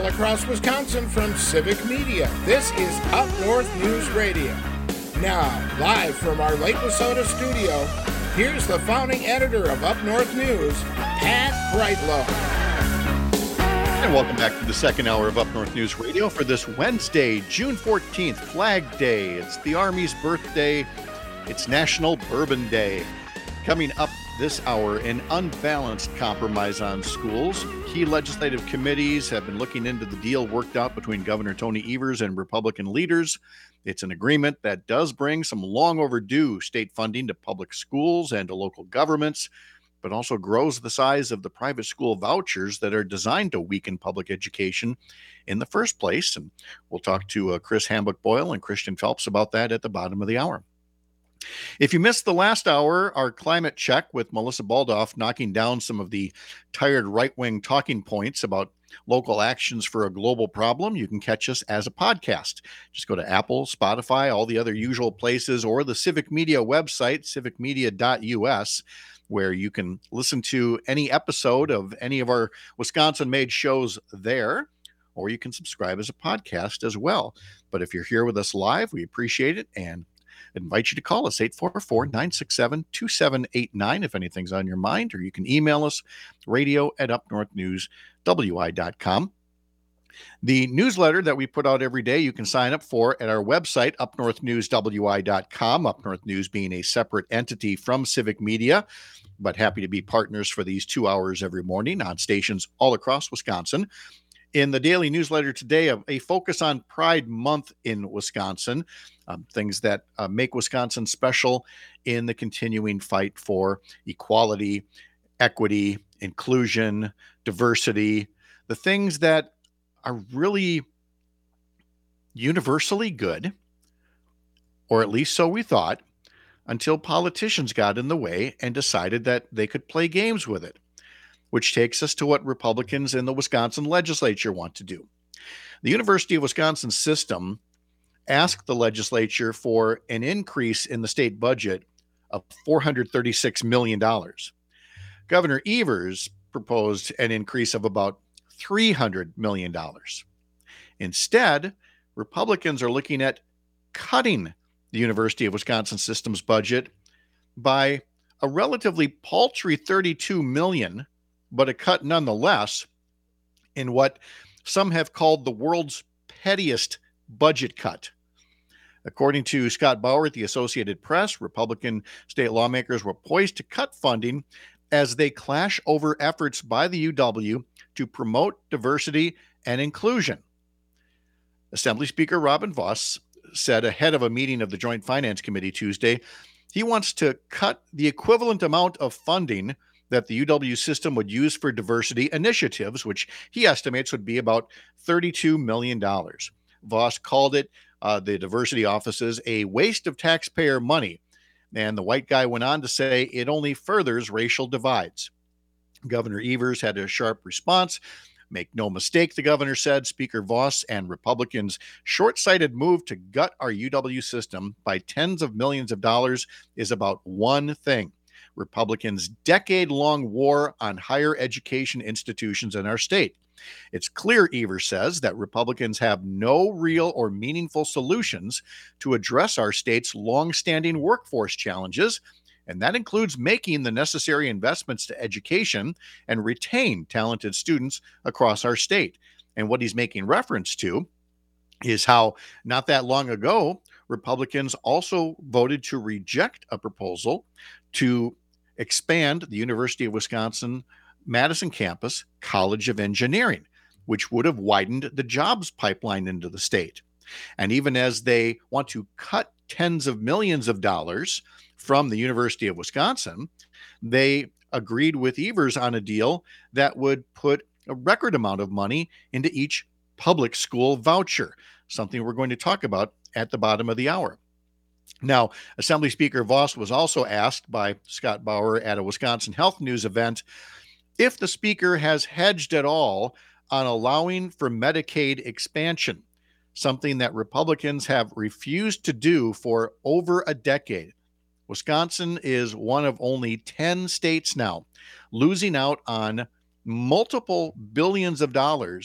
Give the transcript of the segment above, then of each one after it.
all across Wisconsin from Civic Media. This is Up North News Radio. Now, live from our Lake Wissota studio, here's the founding editor of Up North News, Pat Brightlow. And welcome back to the second hour of Up North News Radio for this Wednesday, June 14th, Flag Day. It's the Army's birthday. It's National Bourbon Day. Coming up this hour, an unbalanced compromise on schools. Key legislative committees have been looking into the deal worked out between Governor Tony Evers and Republican leaders. It's an agreement that does bring some long overdue state funding to public schools and to local governments, but also grows the size of the private school vouchers that are designed to weaken public education in the first place. And we'll talk to Chris Hambuck-Boyle and Christian Phelps about that at the bottom of the hour. If you missed the last hour, our climate check with Melissa Baldoff knocking down some of the tired right-wing talking points about local actions for a global problem, you can catch us as a podcast. Just go to Apple, Spotify, all the other usual places, or the Civic Media website, civicmedia.us, where you can listen to any episode of any of our Wisconsin-made shows there, or you can subscribe as a podcast as well. But if you're here with us live, we appreciate it and invite you to call us, 844-967-2789, if anything's on your mind, or you can email us, radio@upnorthnewswi.com. The newsletter that we put out every day, you can sign up for at our website, upnorthnewswi.com, Up North News being a separate entity from Civic Media, but happy to be partners for these 2 hours every morning on stations all across Wisconsin. In the daily newsletter today, a focus on Pride Month in Wisconsin, things that make Wisconsin special in the continuing fight for equality, equity, inclusion, diversity, the things that are really universally good, or at least so we thought, until politicians got in the way and decided that they could play games with it. Which takes us to what Republicans in the Wisconsin legislature want to do. The University of Wisconsin system asked the legislature for an increase in the state budget of $436 million. Governor Evers proposed an increase of about $300 million. Instead, Republicans are looking at cutting the University of Wisconsin system's budget by a relatively paltry $32 million, but a cut nonetheless in what some have called the world's pettiest budget cut. According to Scott Bauer at the Associated Press, Republican state lawmakers were poised to cut funding as they clash over efforts by the UW to promote diversity and inclusion. Assembly Speaker Robin Vos said ahead of a meeting of the Joint Finance Committee Tuesday, he wants to cut the equivalent amount of funding that the UW system would use for diversity initiatives, which he estimates would be about $32 million. Vos called it, the diversity offices, a waste of taxpayer money. And the white guy went on to say it only furthers racial divides. Governor Evers had a sharp response. Make no mistake, the governor said, Speaker Vos and Republicans' short-sighted move to gut our UW system by tens of millions of dollars is about one thing: Republicans' decade-long war on higher education institutions in our state. It's clear, Evers says, that Republicans have no real or meaningful solutions to address our state's long-standing workforce challenges, and that includes making the necessary investments to education and retain talented students across our state. And what he's making reference to is how not that long ago, Republicans also voted to reject a proposal to expand the University of Wisconsin Madison campus College of Engineering, which would have widened the jobs pipeline into the state. And even as they want to cut tens of millions of dollars from the University of Wisconsin, they agreed with Evers on a deal that would put a record amount of money into each public school voucher, something we're going to talk about at the bottom of the hour. Now, Assembly Speaker Vos was also asked by Scott Bauer at a Wisconsin Health News event if the speaker has hedged at all on allowing for Medicaid expansion, something that Republicans have refused to do for over a decade. Wisconsin is one of only 10 states now losing out on multiple billions of dollars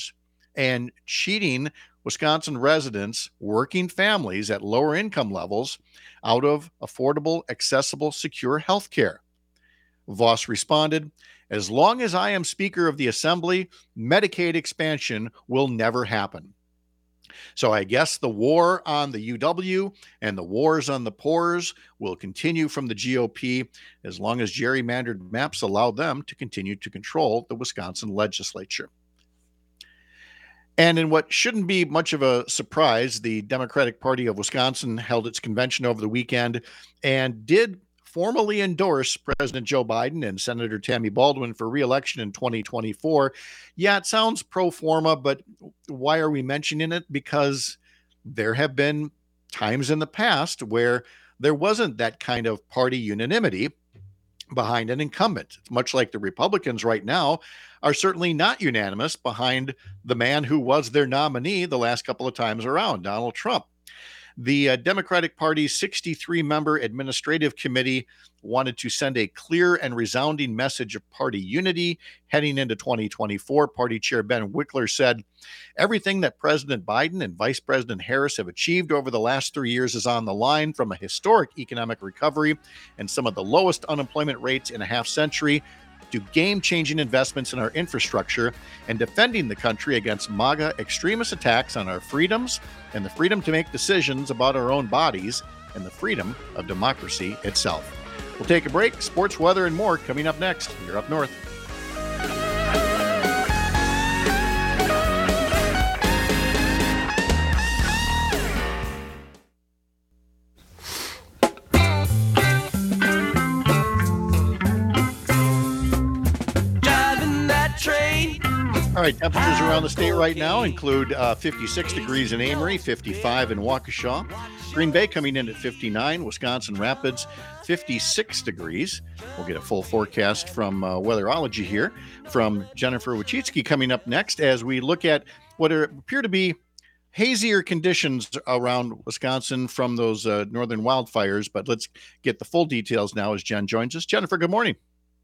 and cheating Wisconsin residents, working families at lower income levels out of affordable, accessible, secure health care. Vos responded, "As long as I am Speaker of the Assembly, Medicaid expansion will never happen." So I guess the war on the UW and the wars on the poors will continue from the GOP as long as gerrymandered maps allow them to continue to control the Wisconsin legislature. And in what shouldn't be much of a surprise, the Democratic Party of Wisconsin held its convention over the weekend and did formally endorse President Joe Biden and Senator Tammy Baldwin for re-election in 2024. Yeah, it sounds pro forma, but why are we mentioning it? Because there have been times in the past where there wasn't that kind of party unanimity behind an incumbent. It's much like the Republicans right now are certainly not unanimous behind the man who was their nominee the last couple of times around, Donald Trump. The Democratic Party's 63-member administrative committee wanted to send a clear and resounding message of party unity heading into 2024. Party Chair Ben Wickler said, "Everything that President Biden and Vice President Harris have achieved over the last 3 years is on the line, from a historic economic recovery and some of the lowest unemployment rates in a half century to game-changing investments in our infrastructure and defending the country against MAGA extremist attacks on our freedoms and the freedom to make decisions about our own bodies and the freedom of democracy itself." We'll take a break. Sports, weather, and more coming up next. You're Up North. All right, temperatures around the state right now include 56 degrees in Amory, 55 in Waukesha, Green Bay coming in at 59, Wisconsin Rapids 56 degrees. We'll get a full forecast from Weatherology here from Jennifer Wachitsky coming up next as we look at what appear to be hazier conditions around Wisconsin from those northern wildfires. But let's get the full details now as Jen joins us. Jennifer, good morning.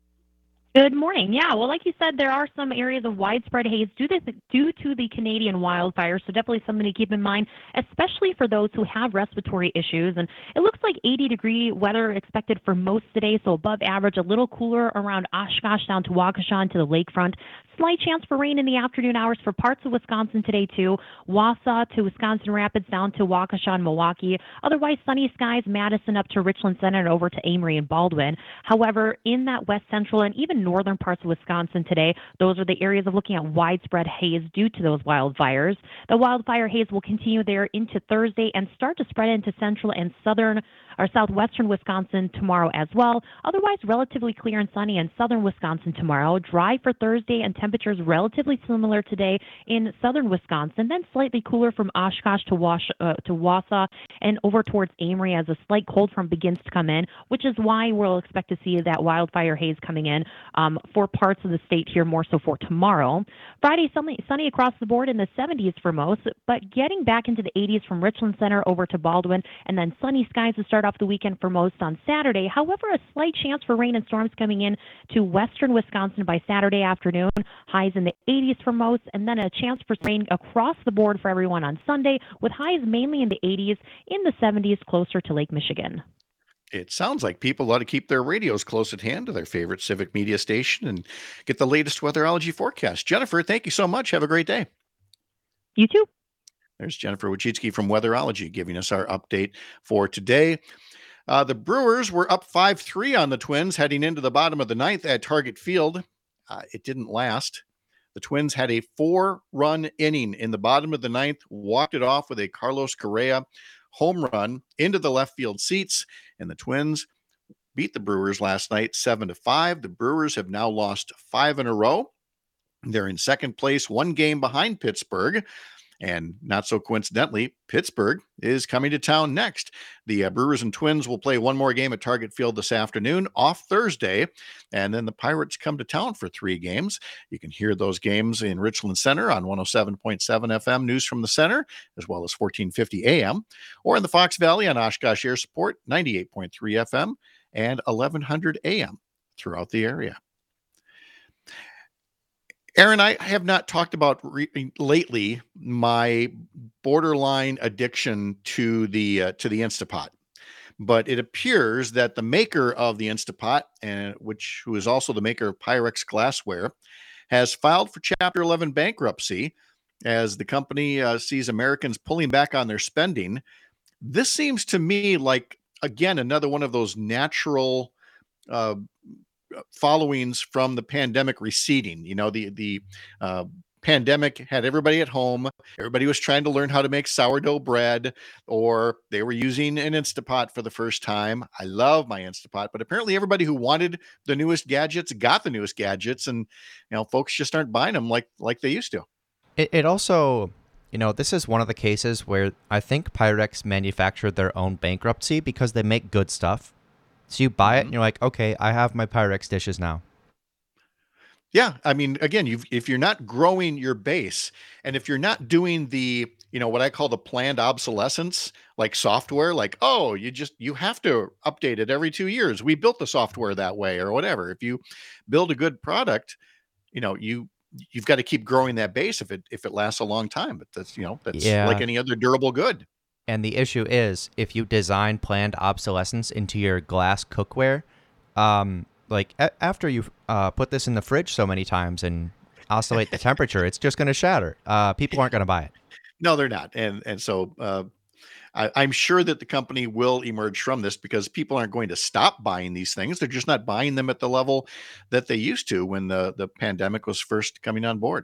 Good morning. Yeah, well, like you said, there are some areas of widespread haze due to the Canadian wildfires, so definitely something to keep in mind, especially for those who have respiratory issues. And it looks like 80-degree weather expected for most today, so above average, a little cooler around Oshkosh down to Waukesha and to the lakefront. Slight chance for rain in the afternoon hours for parts of Wisconsin today, too. Wausau to Wisconsin Rapids down to Waukesha and Milwaukee. Otherwise, sunny skies, Madison up to Richland Center and over to Amory and Baldwin. However, in that west central and even northern parts of Wisconsin today, those are the areas of looking at widespread haze due to those wildfires. The wildfire haze will continue there into Thursday and start to spread into central and southern or southwestern Wisconsin tomorrow as well. Otherwise, relatively clear and sunny in southern Wisconsin tomorrow. Dry for Thursday and temperatures relatively similar today in southern Wisconsin, then slightly cooler from Oshkosh to Wausau and over towards Amory as a slight cold front begins to come in, which is why we'll expect to see that wildfire haze coming in for parts of the state here more so for tomorrow. Friday, sunny across the board in the 70s for most, but getting back into the 80s from Richland Center over to Baldwin, and then sunny skies to start off the weekend for most on Saturday. However, a slight chance for rain and storms coming in to western Wisconsin by Saturday afternoon. Highs in the 80s for most, and then a chance for rain across the board for everyone on Sunday, with highs mainly in the 80s, in the 70s closer to Lake Michigan. It sounds like people ought to keep their radios close at hand to their favorite civic media station and get the latest weatherology forecast. Jennifer, thank you so much. Have a great day. You too. There's Jennifer Wachitsky from Weatherology giving us our update for today. The Brewers were up 5-3 on the Twins heading into the bottom of the ninth at Target Field. It didn't last. The Twins had a 4-run inning in the bottom of the ninth, walked it off with a Carlos Correa home run into the left field seats, and the Twins beat the Brewers last night 7-5. The Brewers have now lost 5 in a row. They're in second place, one game behind Pittsburgh. And not so coincidentally, Pittsburgh is coming to town next. The Brewers and Twins will play one more game at Target Field this afternoon, off Thursday, and then the Pirates come to town for 3 games. You can hear those games in Richland Center on 107.7 FM News from the Center, as well as 1450 AM, or in the Fox Valley on Oshkosh Air Support, 98.3 FM and 1100 AM throughout the area. Aaron, I have not talked about lately my borderline addiction to the Instapot, but it appears that the maker of the Instapot, and who is also the maker of Pyrex glassware, has filed for Chapter 11 bankruptcy as the company sees Americans pulling back on their spending. This seems to me like, again, another one of those natural uh, followings from the pandemic receding. The pandemic had everybody at home. Everybody was trying to learn how to make sourdough bread, or they were using an Instapot for the first time. I love my Instapot, but apparently everybody who wanted the newest gadgets got the newest gadgets, and folks just aren't buying them like they used to. It also, this is one of the cases where I think Pyrex manufactured their own bankruptcy because they make good stuff. So you buy it and you're like, okay, I have my Pyrex dishes now. Yeah. I mean, again, if you're not growing your base, and if you're not doing the, what I call the planned obsolescence, like software, like, oh, you have to update it every 2 years. We built the software that way, or whatever. If you build a good product, you've got to keep growing that base if it lasts a long time. But that's like any other durable good. And the issue is, if you design planned obsolescence into your glass cookware, after you put this in the fridge so many times and oscillate the temperature, it's just going to shatter. People aren't going to buy it. No, they're not. And so I'm sure that the company will emerge from this, because people aren't going to stop buying these things. They're just not buying them at the level that they used to when the pandemic was first coming on board.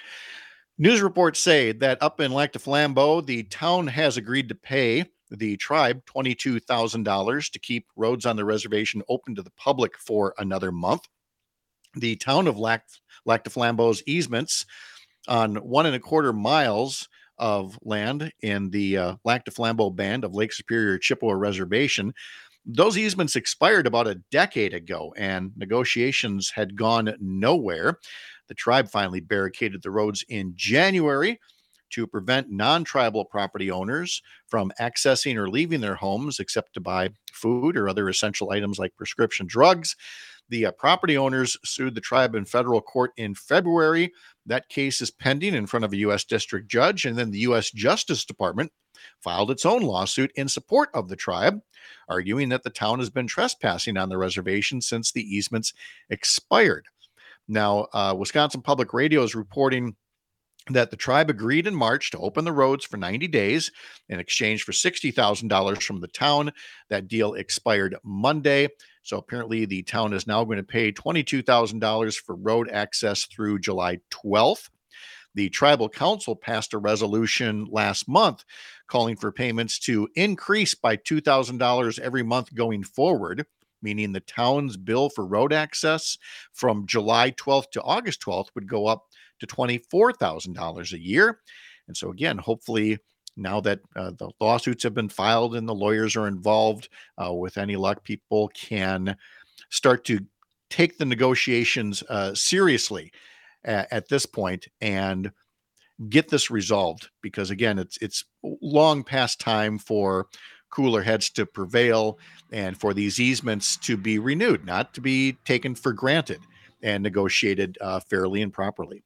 News reports say that up in Lac du Flambeau, the town has agreed to pay the tribe $22,000 to keep roads on the reservation open to the public for another month. The town of Lac du Flambeau's easements on 1.25 miles of land in the Lac du Flambeau band of Lake Superior Chippewa Reservation, those easements expired about a decade ago, and negotiations had gone nowhere. The tribe finally barricaded the roads in January to prevent non-tribal property owners from accessing or leaving their homes except to buy food or other essential items like prescription drugs. The property owners sued the tribe in federal court in February. That case is pending in front of a U.S. district judge, and then the U.S. Justice Department filed its own lawsuit in support of the tribe, arguing that the town has been trespassing on the reservation since the easements expired. Now, Wisconsin Public Radio is reporting that the tribe agreed in March to open the roads for 90 days in exchange for $60,000 from the town. That deal expired Monday. So apparently the town is now going to pay $22,000 for road access through July 12th. The tribal council passed a resolution last month calling for payments to increase by $2,000 every month going forward, meaning the town's bill for road access from July 12th to August 12th would go up to $24,000 a year. And so again, hopefully now that the lawsuits have been filed and the lawyers are involved, with any luck, people can start to take the negotiations seriously at this point and get this resolved. Because again, it's long past time for cooler heads to prevail and for these easements to be renewed, not to be taken for granted, and negotiated fairly and properly.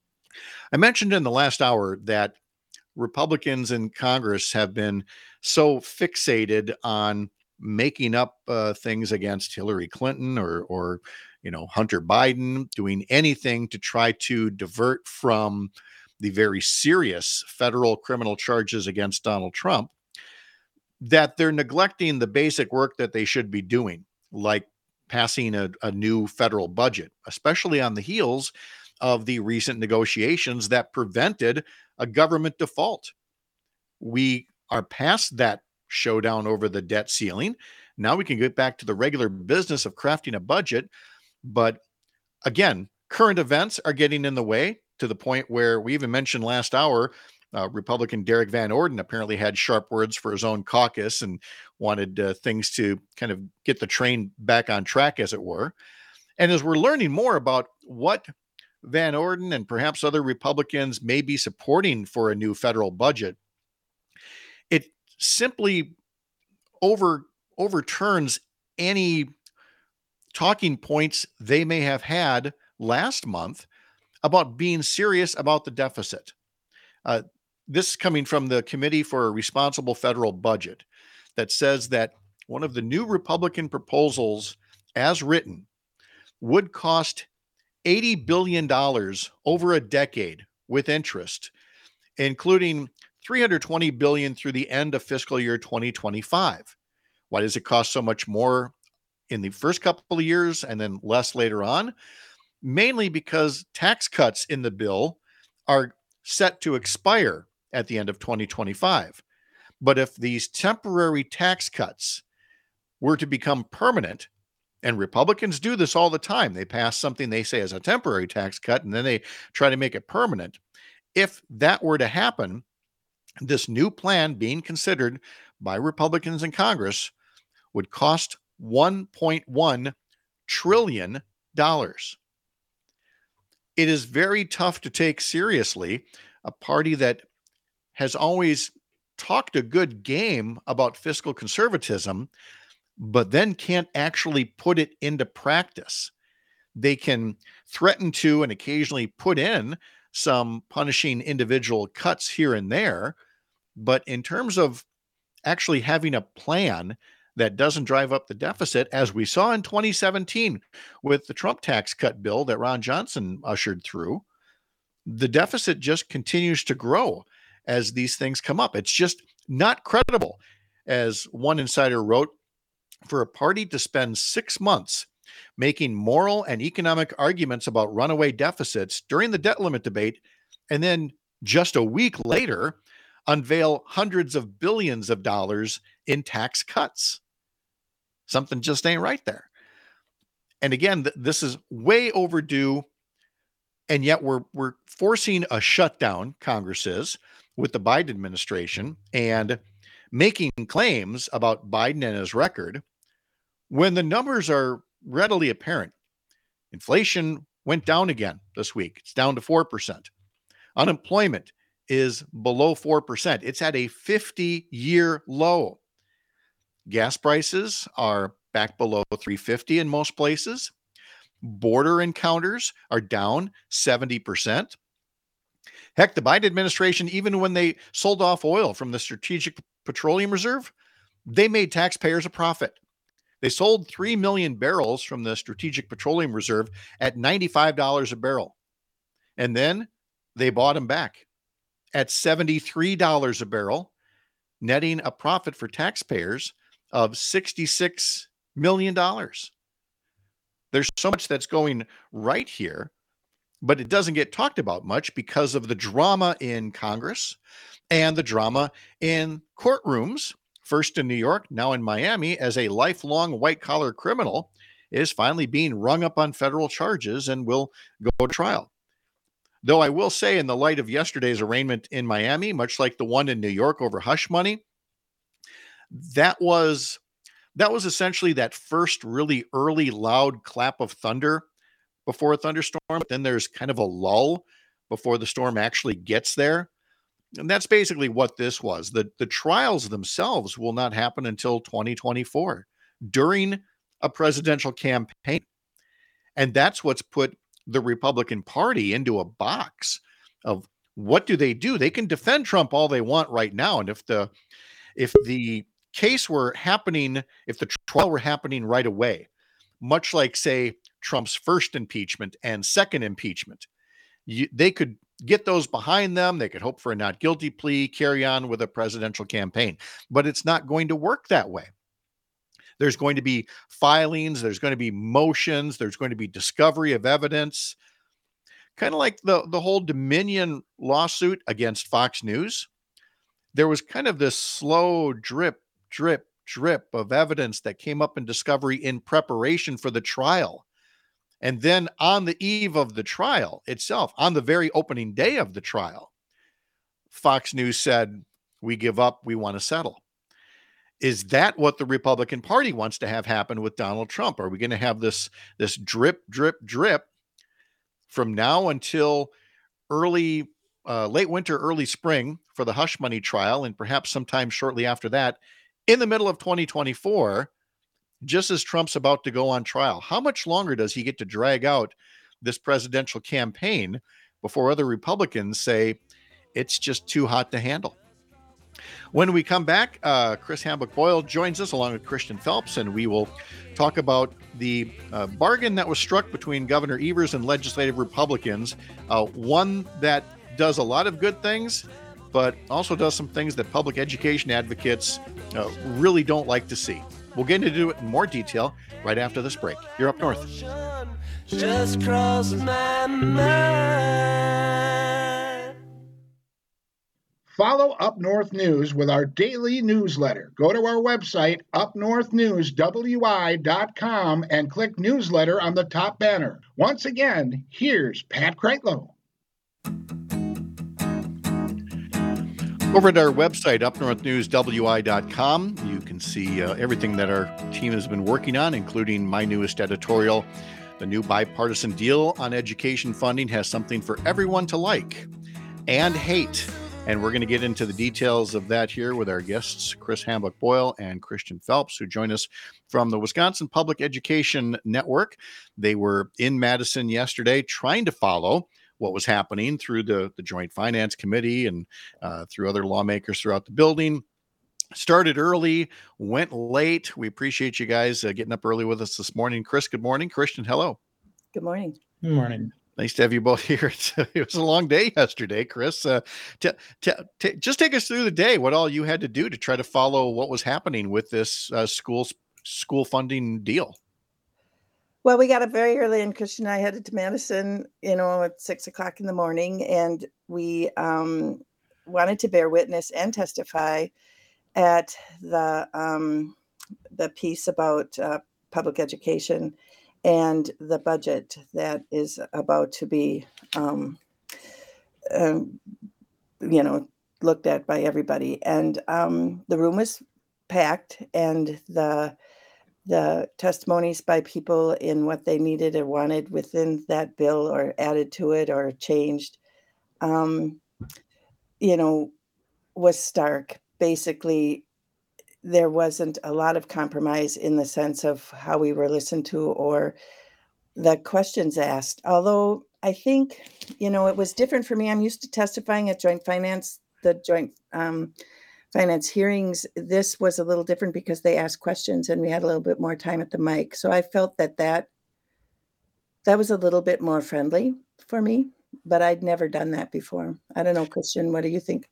I mentioned in the last hour that Republicans in Congress have been so fixated on making up things against Hillary Clinton or Hunter Biden, doing anything to try to divert from the very serious federal criminal charges against Donald Trump, that they're neglecting the basic work that they should be doing, like passing a new federal budget, especially on the heels of the recent negotiations that prevented a government default. We are past that showdown over the debt ceiling. Now we can get back to the regular business of crafting a budget. But again, current events are getting in the way, to the point where we even mentioned last hour, Republican Derek Van Orden apparently had sharp words for his own caucus and wanted things to kind of get the train back on track, as it were. And as we're learning more about what Van Orden and perhaps other Republicans may be supporting for a new federal budget, it simply overturns any talking points they may have had last month about being serious about the deficit. This is coming from the Committee for a Responsible Federal Budget, that says that one of the new Republican proposals, as written, would cost $80 billion over a decade with interest, including $320 billion through the end of fiscal year 2025. Why does it cost so much more in the first couple of years and then less later on? Mainly because tax cuts in the bill are set to expire at the end of 2025. But if these temporary tax cuts were to become permanent, and Republicans do this all the time, they pass something they say is a temporary tax cut, and then they try to make it permanent. If that were to happen, this new plan being considered by Republicans in Congress would cost $1.1 trillion. It is very tough to take seriously a party that has always talked a good game about fiscal conservatism, but then can't actually put it into practice. They can threaten to and occasionally put in some punishing individual cuts here and there, but in terms of actually having a plan that doesn't drive up the deficit, as we saw in 2017 with the Trump tax cut bill that Ron Johnson ushered through, the deficit just continues to grow as these things come up. It's just not credible, as one insider wrote, for a party to spend 6 months making moral and economic arguments about runaway deficits during the debt limit debate, and then just a week later unveil hundreds of billions of dollars in tax cuts. Something just ain't right there. And again, this is way overdue, and yet we're forcing a shutdown, Congress is, with the Biden administration, and making claims about Biden and his record when the numbers are readily apparent. Inflation went down again this week. It's down to 4%. Unemployment is below 4%. It's at a 50-year low. Gas prices are back below $3.50 in most places. Border encounters are down 70%. Heck, the Biden administration, even when they sold off oil from the Strategic Petroleum Reserve, they made taxpayers a profit. They sold 3 million barrels from the Strategic Petroleum Reserve at $95 a barrel. And then they bought them back at $73 a barrel, netting a profit for taxpayers of $66 million. There's so much that's going right here, but it doesn't get talked about much because of the drama in Congress and the drama in courtrooms, first in New York, now in Miami, as a lifelong white-collar criminal is finally being rung up on federal charges and will go to trial. Though I will say, in the light of yesterday's arraignment in Miami, much like the one in New York over hush money, that was essentially that first really early loud clap of thunder before a thunderstorm. But then there's kind of a lull before the storm actually gets there. And that's basically what this was. The trials themselves will not happen until 2024 during a presidential campaign. And that's what's put the Republican Party into a box of what do? They can defend Trump all they want right now. And if the case were happening, if the trial were happening right away, much like, say, Trump's first impeachment and second impeachment, they could get those behind them. They could hope for a not guilty plea, carry on with a presidential campaign. But it's not going to work that way. There's going to be filings. There's going to be motions. There's going to be discovery of evidence. Kind of like the whole Dominion lawsuit against Fox News. There was kind of this slow drip of evidence that came up in discovery in preparation for the trial. And then on the eve of the trial itself, on the very opening day of the trial, Fox News said, "We give up, we want to settle." Is that what the Republican Party wants to have happen with Donald Trump? Are we going to have this drip from now until late winter, early spring for the hush money trial, and perhaps sometime shortly after that, in the middle of 2024, just as Trump's about to go on trial? How much longer does he get to drag out this presidential campaign before other Republicans say it's just too hot to handle. When we come back, Chris Hambuck-Boyle joins us along with Christian Phelps, and we will talk about the bargain that was struck between Governor Evers and legislative Republicans, one that does a lot of good things, but also does some things that public education advocates really don't like to see. We'll get into it in more detail right after this break. You're Up North. Just crossed my mind. Follow Up North News with our daily newsletter. Go to our website, upnorthnewswi.com, and click newsletter on the top banner. Once again, here's Pat Kreitlow. Over at our website, upnorthnewswi.com, you can see everything that our team has been working on, including my newest editorial. The new bipartisan deal on education funding has something for everyone to like and hate. And we're going to get into the details of that here with our guests, Chris Hambuck-Boyle and Christian Phelps, who join us from the Wisconsin Public Education Network. They were in Madison yesterday trying to follow what was happening through the Joint Finance Committee and through other lawmakers throughout the building. Started early, went late. We appreciate you guys getting up early with us this morning. Chris, good morning. Christian, hello. Good morning. Good morning. Nice to have you both here. It was a long day yesterday, Chris. Just take us through the day, what all you had to do to try to follow what was happening with this school funding deal. Well, we got up very early, and Christian and I headed to Madison, at 6 o'clock in the morning, and we wanted to bear witness and testify at the piece about public education and the budget that is about to be, looked at by everybody. And the room was packed, and the testimonies by people in what they needed or wanted within that bill or added to it or changed, was stark. Basically, there wasn't a lot of compromise in the sense of how we were listened to or the questions asked. Although I think, it was different for me. I'm used to testifying at the joint finance hearings. This was a little different because they asked questions and we had a little bit more time at the mic. So I felt that was a little bit more friendly for me, but I'd never done that before. I don't know, Christian, what do you think?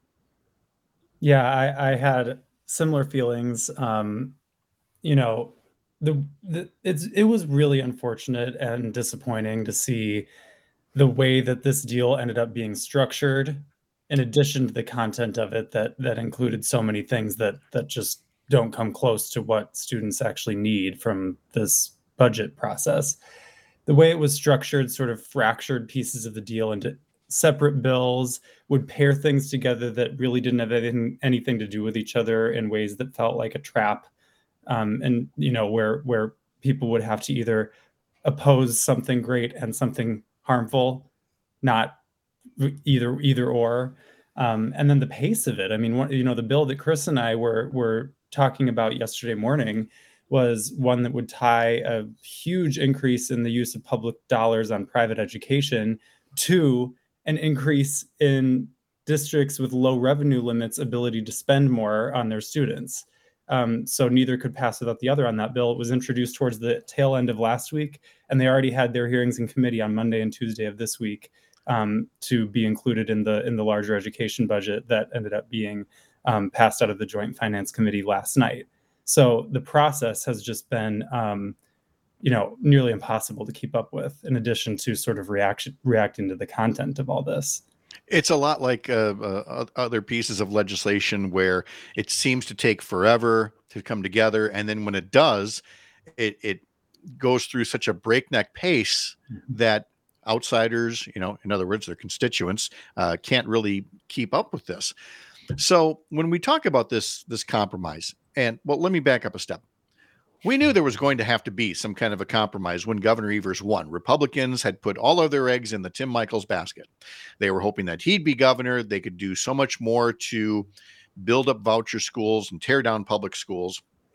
Yeah, I had similar feelings. It was really unfortunate and disappointing to see the way that this deal ended up being structured, in addition to the content of it that included so many things that just don't come close to what students actually need from this budget process. The way it was structured sort of fractured pieces of the deal into separate bills, would pair things together that really didn't have anything to do with each other in ways that felt like a trap. Where people would have to either oppose something great and something harmful, not either or. And then the pace of it. I mean, the bill that Chris and I were talking about yesterday morning was one that would tie a huge increase in the use of public dollars on private education to an increase in districts with low revenue limits ability to spend more on their students. So neither could pass without the other on that bill. It was introduced towards the tail end of last week, and they already had their hearings in committee on Monday and Tuesday of this week to be included in the larger education budget that ended up being passed out of the Joint Finance Committee last night. So the process has just been nearly impossible to keep up with, in addition to sort of reacting to the content of all this. It's a lot like other pieces of legislation where it seems to take forever to come together. And then when it does, it goes through such a breakneck pace that outsiders, in other words, their constituents, can't really keep up with this. So when we talk about this compromise, let me back up a step. We knew there was going to have to be some kind of a compromise when Governor Evers won. Republicans had put all of their eggs in the Tim Michels basket. They were hoping that he'd be governor. They could do so much more to build up voucher schools and tear down public schools.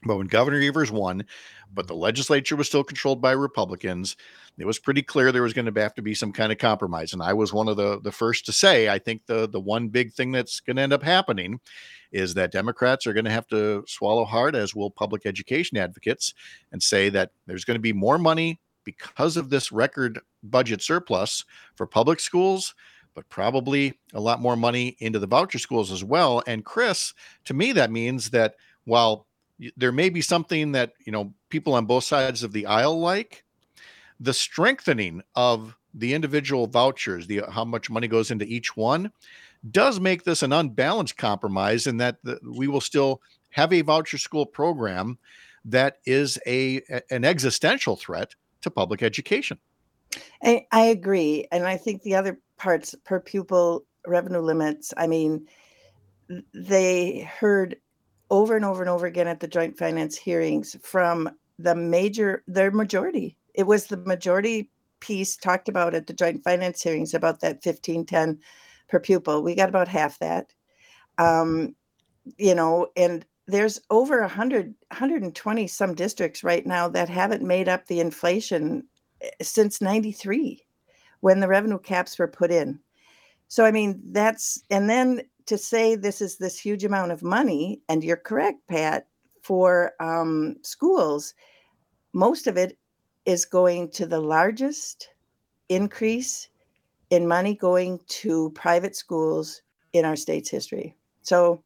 But when Governor Evers won, but the legislature was still controlled by Republicans, it was pretty clear there was going to have to be some kind of compromise. And I was one of the first to say, I think the one big thing that's going to end up happening is that Democrats are going to have to swallow hard, as will public education advocates, and say that there's going to be more money because of this record budget surplus for public schools, but probably a lot more money into the voucher schools as well. And Chris, to me, that means that while there may be something that, people on both sides of the aisle like, the strengthening of the individual vouchers, how much money goes into each one, does make this an unbalanced compromise, in that we will still have a voucher school program that is an existential threat to public education. I agree. And I think the other parts, per pupil revenue limits, I mean, they heard over and over and over again at the joint finance hearings from their majority. It was the majority piece talked about at the joint finance hearings about that 1510 per pupil. We got about half that. And there's over 120 some districts right now that haven't made up the inflation since 93, when the revenue caps were put in. So, I mean, and then to say this is this huge amount of money, and you're correct, Pat, for schools, most of it is going to the largest increase in money going to private schools in our state's history. So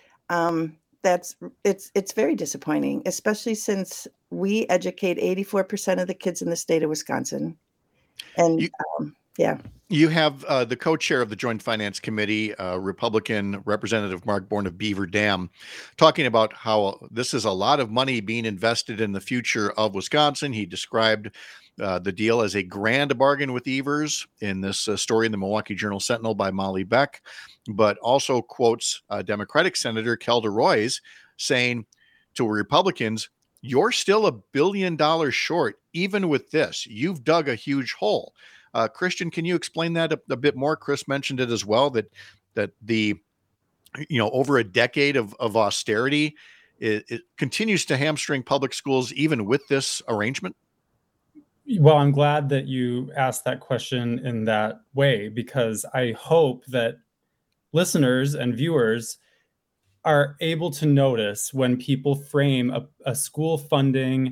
it's very disappointing, especially since we educate 84% of the kids in the state of Wisconsin. And You have the co-chair of the Joint Finance Committee, Republican Representative Mark Bourne of Beaver Dam, talking about how this is a lot of money being invested in the future of Wisconsin. He described the deal as a grand bargain with Evers in this story in the Milwaukee Journal Sentinel by Molly Beck, but also quotes Democratic Senator Kelda Roys saying to Republicans, "You're still $1 billion short, even with this. You've dug a huge hole." Christian, can you explain that a bit more? Chris mentioned it as well, that the over a decade of austerity, it continues to hamstring public schools even with this arrangement. Well, I'm glad that you asked that question in that way, because I hope that listeners and viewers are able to notice when people frame a school funding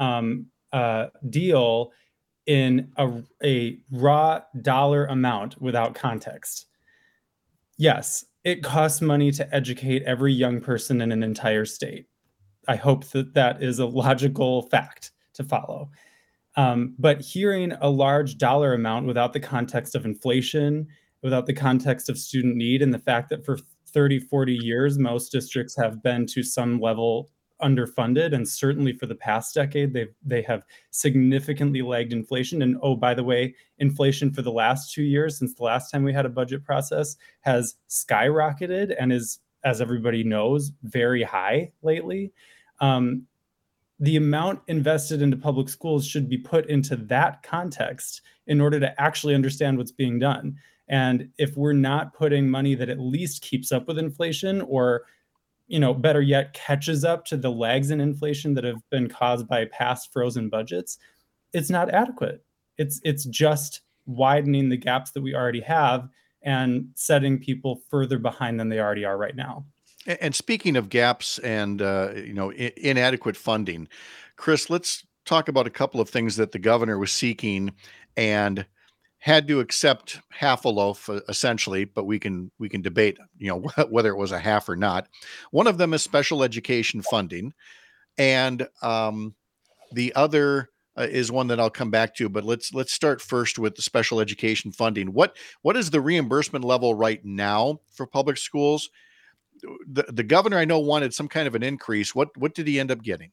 deal in a raw dollar amount without context. Yes, it costs money to educate every young person in an entire state. I hope that is a logical fact to follow. But hearing a large dollar amount without the context of inflation, without the context of student need, and the fact that for 30, 40 years, most districts have been to some level underfunded, and certainly for the past decade, they have significantly lagged inflation. And oh, by the way, inflation for the last 2 years, since the last time we had a budget process, has skyrocketed and is, as everybody knows, very high lately. The amount invested into public schools should be put into that context in order to actually understand what's being done. And if we're not putting money that at least keeps up with inflation, or better yet, catches up to the lags in inflation that have been caused by past frozen budgets, it's not adequate. It's just widening the gaps that we already have and setting people further behind than they already are right now. And speaking of gaps and inadequate funding, Chris, let's talk about a couple of things that the governor was seeking and had to accept half a loaf, essentially, but we can debate, whether it was a half or not. One of them is special education funding, and the other is one that I'll come back to. But let's start first with the special education funding. What is the reimbursement level right now for public schools? The governor, I know, wanted some kind of an increase. What did he end up getting?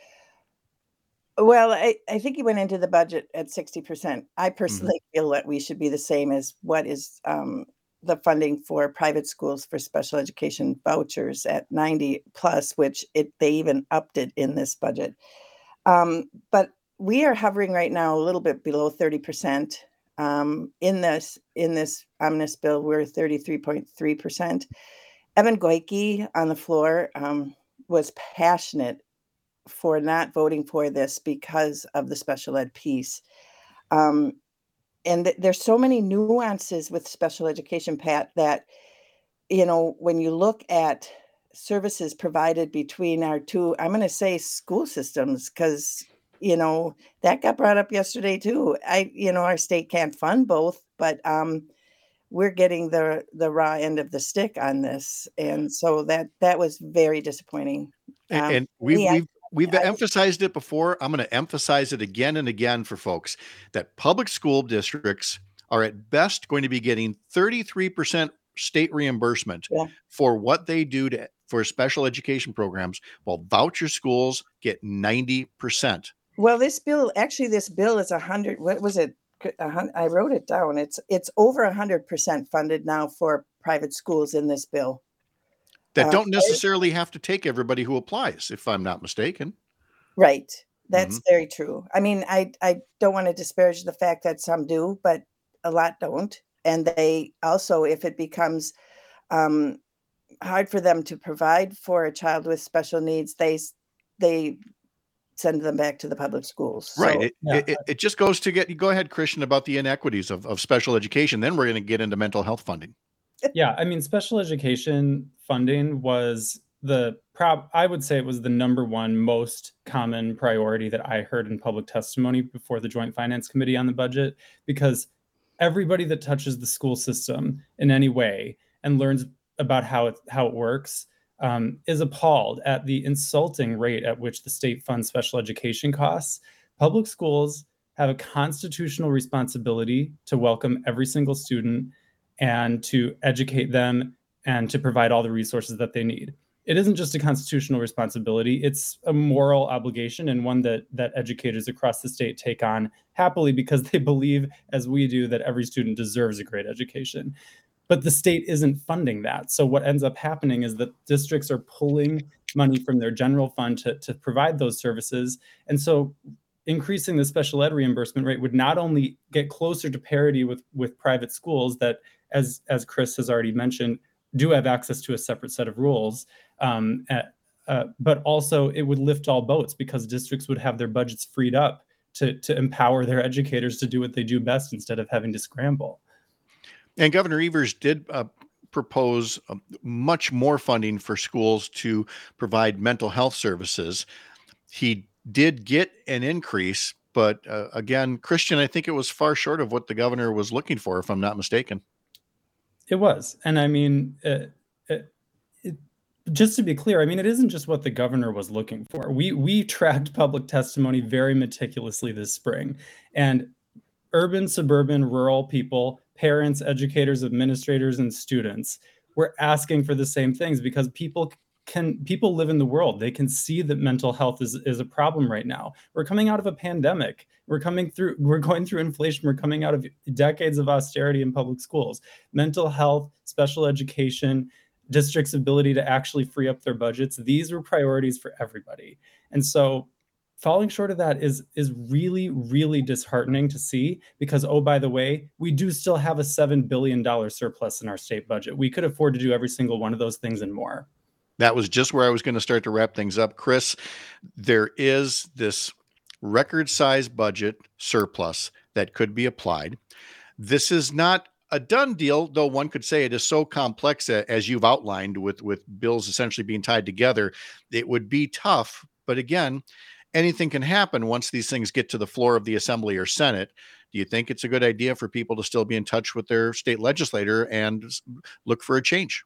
Well, I think he went into the budget at 60%. I personally feel that we should be the same as what is the funding for private schools for special education vouchers at 90 plus, which they even upped it in this budget. But we are hovering right now a little bit below 30%. In this omnibus bill, we're 33.3%. Evan Goyke on the floor was passionate for not voting for this because of the special ed piece. And there's so many nuances with special education, Pat, that, when you look at services provided between our two, I'm going to say school systems, because, that got brought up yesterday too. Our state can't fund both, but we're getting the raw end of the stick on this. And so that was very disappointing. And we've emphasized it before. I'm going to emphasize it again and again for folks that public school districts are at best going to be getting 33% state reimbursement for what they do for special education programs, while voucher schools get 90%. Well, this bill is 100. What was it? I wrote it down. It's over 100% funded now for private schools in this bill. That don't necessarily have to take everybody who applies, if I'm not mistaken. Right. That's very true. I mean, I don't want to disparage the fact that some do, but a lot don't. And they also, if it becomes hard for them to provide for a child with special needs, they send them back to the public schools. Right. So, it just goes to go ahead, Christian, about the inequities of special education. Then we're going to get into mental health funding. Yeah. I mean, special education funding was I would say it was the number one most common priority that I heard in public testimony before the Joint Finance Committee on the budget, because everybody that touches the school system in any way and learns about how it works is appalled at the insulting rate at which the state funds special education costs. Public schools have a constitutional responsibility to welcome every single student and to educate them and to provide all the resources that they need. It isn't just a constitutional responsibility, it's a moral obligation, and one that educators across the state take on happily because they believe, as we do, that every student deserves a great education. But the state isn't funding that. So what ends up happening is that districts are pulling money from their general fund to provide those services. And so increasing the special ed reimbursement rate would not only get closer to parity with private schools that, as Chris has already mentioned, do have access to a separate set of rules, but also it would lift all boats because districts would have their budgets freed up to empower their educators to do what they do best instead of having to scramble. And Governor Evers did propose much more funding for schools to provide mental health services. He did get an increase, but again, Christian, I think it was far short of what the governor was looking for, if I'm not mistaken. It was. And I mean, just to be clear, I mean, it isn't just what the governor was looking for. We tracked public testimony very meticulously this spring, and urban, suburban, rural people, parents, educators, administrators, and students were asking for the same things because people live in the world. They can see that mental health is a problem right now. We're coming out of a pandemic. We're going through inflation. We're coming out of decades of austerity in public schools. Mental health, special education, districts' ability to actually free up their budgets. These were priorities for everybody. And so falling short of that is really, really disheartening to see because, oh, by the way, we do still have a $7 billion surplus in our state budget. We could afford to do every single one of those things and more. That was just where I was going to start to wrap things up. Chris, there is this record-sized budget surplus that could be applied. This is not a done deal, though one could say it is so complex as you've outlined with bills essentially being tied together. It would be tough, but again, anything can happen once these things get to the floor of the Assembly or Senate. Do you think it's a good idea for people to still be in touch with their state legislator and look for a change?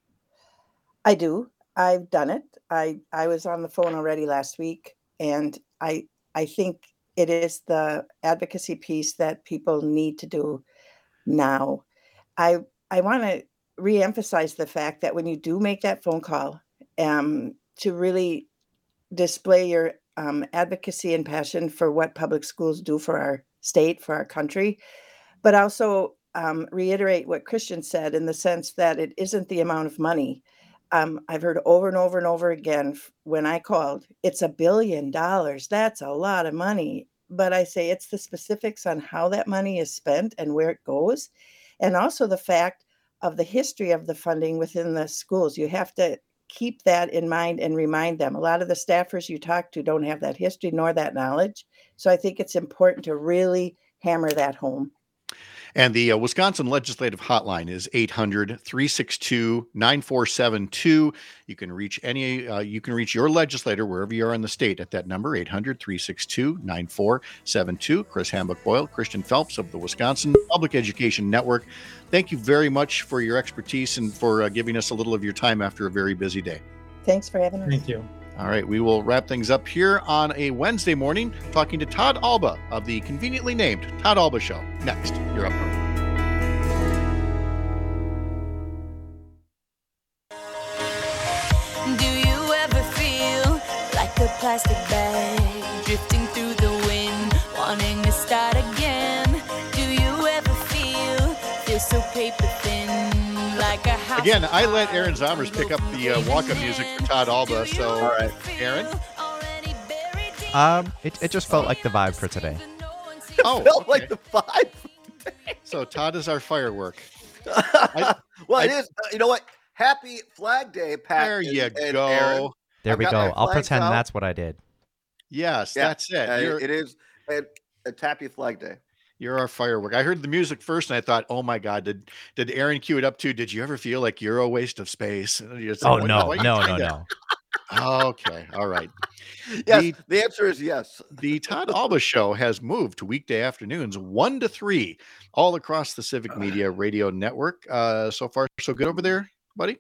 I do. I've done it. I was on the phone already last week, and I think it is the advocacy piece that people need to do now. I want to reemphasize the fact that when you do make that phone call, to really display your advocacy and passion for what public schools do for our state, for our country, but also reiterate what Christian said in the sense that it isn't the amount of money. I've heard over and over and over again when I called, it's $1 billion. That's a lot of money. But I say it's the specifics on how that money is spent and where it goes. And also the fact of the history of the funding within the schools. You have to keep that in mind and remind them. A lot of the staffers you talk to don't have that history nor that knowledge. So I think it's important to really hammer that home. And the Wisconsin Legislative Hotline is 800-362-9472. You can reach you can reach your legislator wherever you are in the state at that number, 800-362-9472. Chris Hambuck-Boyle, Christian Phelps of the Wisconsin Public Education Network. Thank you very much for your expertise and for giving us a little of your time after a very busy day. Thanks for having us. Thank you. All right, we will wrap things up here on a Wednesday morning, talking to Todd Alba of the conveniently named Todd Alba Show. Next, you're up north. Do you ever feel like a plastic bag drifting through the wind, wanting to start again? Do you ever feel so paper thin, like a house? Again, I let Aaron Zommers pick up the walk-up music for Todd Alba. So, all right, Aaron? It just felt like the vibe for today. Oh, felt like the vibe. So Todd is our firework. It is. You know what? Happy Flag Day, Pat. There you and go. Aaron. There we go. I'll pretend out. that's what I did. Yes, Yeah, that's it. it is. It's Happy Flag Day. You're our firework. I heard the music first and I thought, oh my God, did Aaron cue it up too? Did you ever feel like you're a waste of space? Oh, no. Okay. All right. Yes. The answer is yes. The Todd Alba Show has moved to weekday afternoons, 1 to 3, all across the Civic Media Radio Network. So far, so good over there, buddy?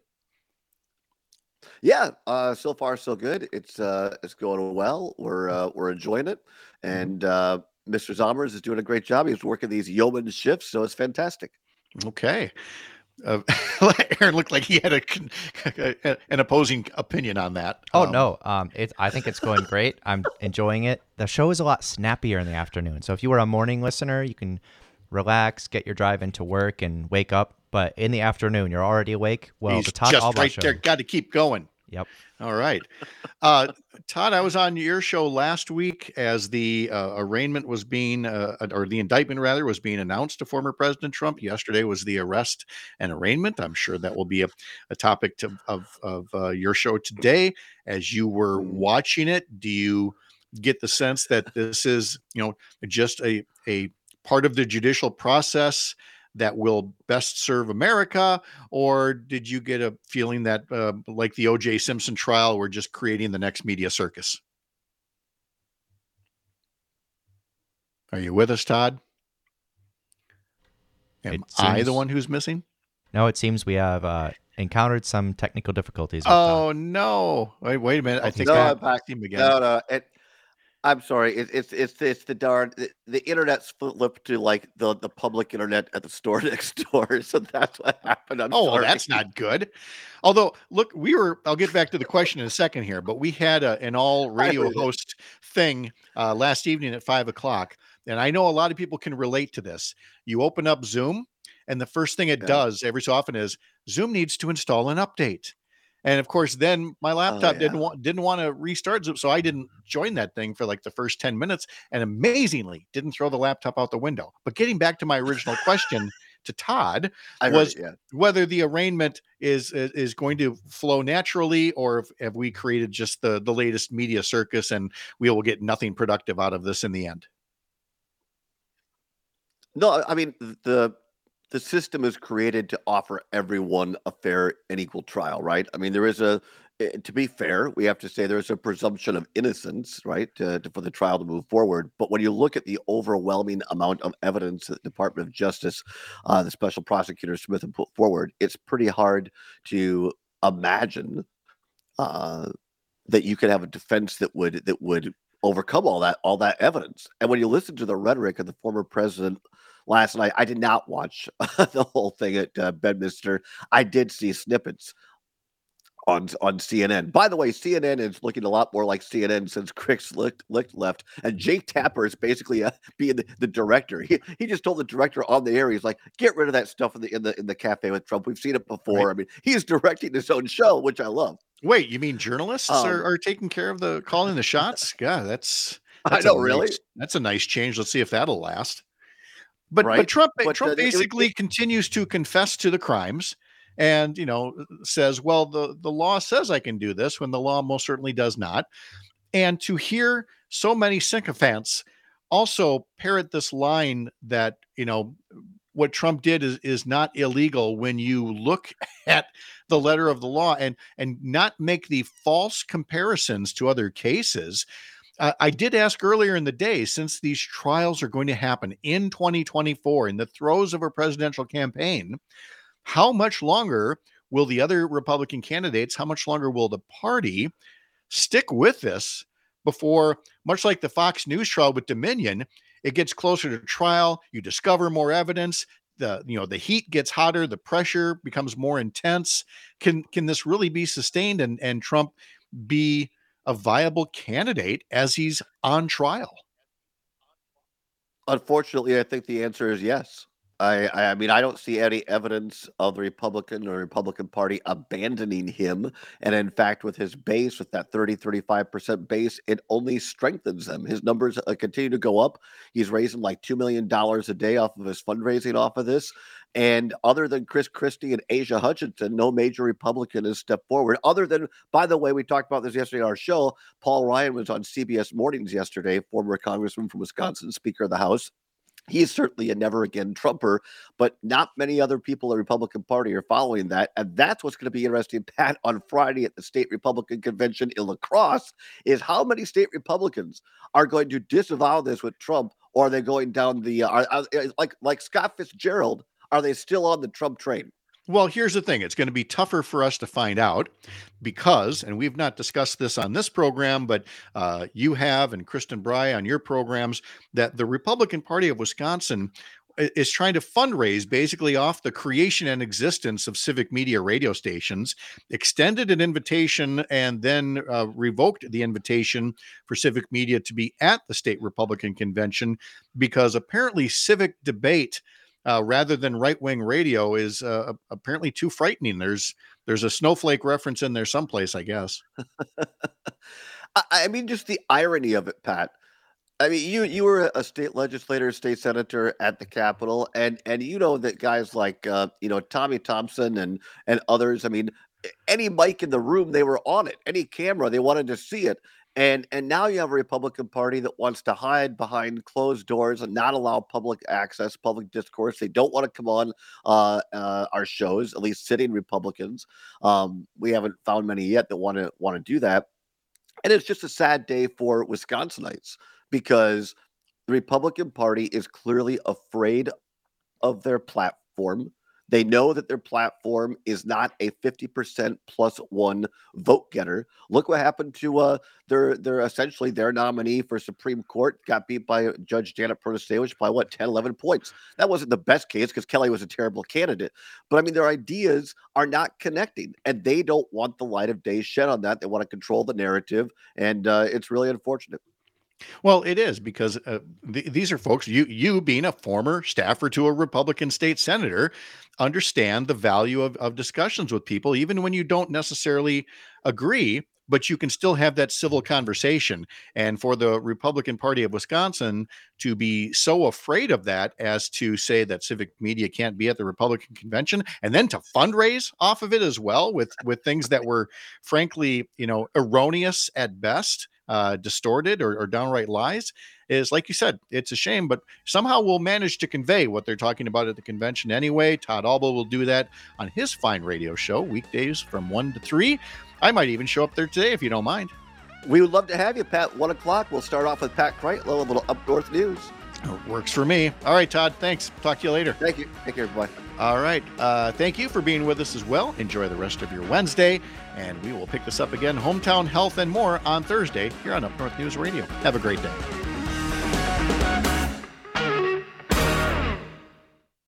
Yeah. So far, so good. It's going well. We're enjoying it. And, Mr. Zommers is doing a great job. He's working these yeoman shifts, so it's fantastic. Okay. Aaron looked like he had an opposing opinion on that. Oh, no. I think it's going great. I'm enjoying it. The show is a lot snappier in the afternoon. So if you were a morning listener, you can relax, get your drive into work, and wake up. But in the afternoon, you're already awake. Well, He's the Todd just Alba right Show. there. Got to keep going. Yep. All right. Todd, I was on your show last week as the arraignment was being, or the indictment rather, was being announced to former President Trump. Yesterday was the arrest and arraignment. I'm sure that will be a topic of your show today. As you were watching it, do you get the sense that this is, just a part of the judicial process that will best serve America? Or did you get a feeling that, like the O.J. Simpson trial, we're just creating the next media circus? Are you with us, Todd? Am I the one who's missing? No, it seems we have encountered some technical difficulties. Oh, no. Wait a minute. I think I'm back him again. No. I'm sorry. It's the darn the internet's flipped to like the public internet at the store next door. So that's what happened. Well, that's not good. Although, look, I'll get back to the question in a second here, but we had an all radio host thing last evening at 5:00. And I know a lot of people can relate to this. You open up Zoom and the first thing it does every so often is Zoom needs to install an update. And of course, then my laptop didn't want to restart Zoom, so I didn't join that thing for like the first 10 minutes, and amazingly didn't throw the laptop out the window. But getting back to my original question to Todd was whether the arraignment is going to flow naturally, or have we created just the latest media circus and we will get nothing productive out of this in the end? No, I mean the system is created to offer everyone a fair and equal trial, right? I mean, there is to be fair, we have to say there's a presumption of innocence, right, for the trial to move forward. But when you look at the overwhelming amount of evidence that the Department of Justice, the special prosecutor Smith had put forward, it's pretty hard to imagine that you could have a defense that would overcome all that evidence. And when you listen to the rhetoric of the former president last night, I did not watch the whole thing at Bedminster. I did see snippets on CNN. By the way, CNN is looking a lot more like CNN since Chris Licht left, and Jake Tapper is basically being the director. He just told the director on the air, he's like, "Get rid of that stuff in the cafe with Trump. We've seen it before." Right. I mean, he is directing his own show, which I love. Wait, you mean journalists are taking care of calling the shots? Yeah, that's I know, really. That's a nice change. Let's see if that'll last. But Trump basically continues to confess to the crimes and, says, well, the law says I can do this when the law most certainly does not. And to hear so many sycophants also parrot this line that, what Trump did is not illegal when you look at the letter of the law, and not make the false comparisons to other cases. I did ask earlier in the day, since these trials are going to happen in 2024 in the throes of a presidential campaign, how much longer will the other Republican candidates, how much longer will the party stick with this before, much like the Fox News trial with Dominion, it gets closer to trial, you discover more evidence, the heat gets hotter, the pressure becomes more intense. Can this really be sustained and Trump be a viable candidate as he's on trial? Unfortunately, I think the answer is yes. I mean, I don't see any evidence of the Republican or Republican Party abandoning him. And in fact, with his base, with that 35% base, it only strengthens them. His numbers continue to go up. He's raising like $2 million a day off of his fundraising off of this. And other than Chris Christie and Asia Hutchinson, no major Republican has stepped forward. Other than, by the way, we talked about this yesterday on our show. Paul Ryan was on CBS Mornings yesterday, former congressman from Wisconsin, Speaker of the House. He is certainly a never again Trumper, but not many other people in the Republican Party are following that. And that's what's going to be interesting, Pat, on Friday at the state Republican convention in La Crosse, is how many state Republicans are going to disavow this with Trump, or are they going down the, like Scott Fitzgerald, are they still on the Trump train? Well, here's the thing. It's going to be tougher for us to find out because, and we've not discussed this on this program, but you have, and Kristen Bry on your programs, that the Republican Party of Wisconsin is trying to fundraise basically off the creation and existence of civic media radio stations, extended an invitation and then revoked the invitation for civic media to be at the state Republican convention because apparently civic debate rather than right-wing radio is apparently too frightening. There's a snowflake reference in there someplace, I guess. I mean, just the irony of it, Pat. I mean, you were a state legislator, state senator at the Capitol, and you know that guys like Tommy Thompson and others. I mean, any mic in the room, they were on it. Any camera, they wanted to see it. And now you have a Republican Party that wants to hide behind closed doors and not allow public access, public discourse. They don't want to come on our shows, at least sitting Republicans. We haven't found many yet that want to do that. And it's just a sad day for Wisconsinites because the Republican Party is clearly afraid of their platform. They know that their platform is not a 50% plus one vote getter. Look what happened to their essentially their nominee for Supreme Court got beat by Judge Janet Protasevich by 10, 11 points. That wasn't the best case because Kelly was a terrible candidate. But I mean, their ideas are not connecting and they don't want the light of day shed on that. They want to control the narrative. And it's really unfortunate. Well, it is because these are folks, you being a former staffer to a Republican state senator, understand the value of discussions with people, even when you don't necessarily agree, but you can still have that civil conversation. And for the Republican Party of Wisconsin to be so afraid of that as to say that civic media can't be at the Republican convention and then to fundraise off of it as well with things that were frankly, erroneous at best, distorted or downright lies, is, like you said, it's a shame, but somehow we'll manage to convey what they're talking about at the convention anyway. Todd Alba will do that on his fine radio show weekdays from 1 to 3. I might even show up there today if you don't mind. We would love to have you, Pat. 1 o'clock. We'll start off with Pat Kreitlow, a little Up North news. Works for me. All right, Todd. Thanks. Talk to you later. Thank you. Take care, everybody. All right. Thank you for being with us as well. Enjoy the rest of your Wednesday, and we will pick this up again, Hometown Health and more, on Thursday here on Up North News Radio. Have a great day.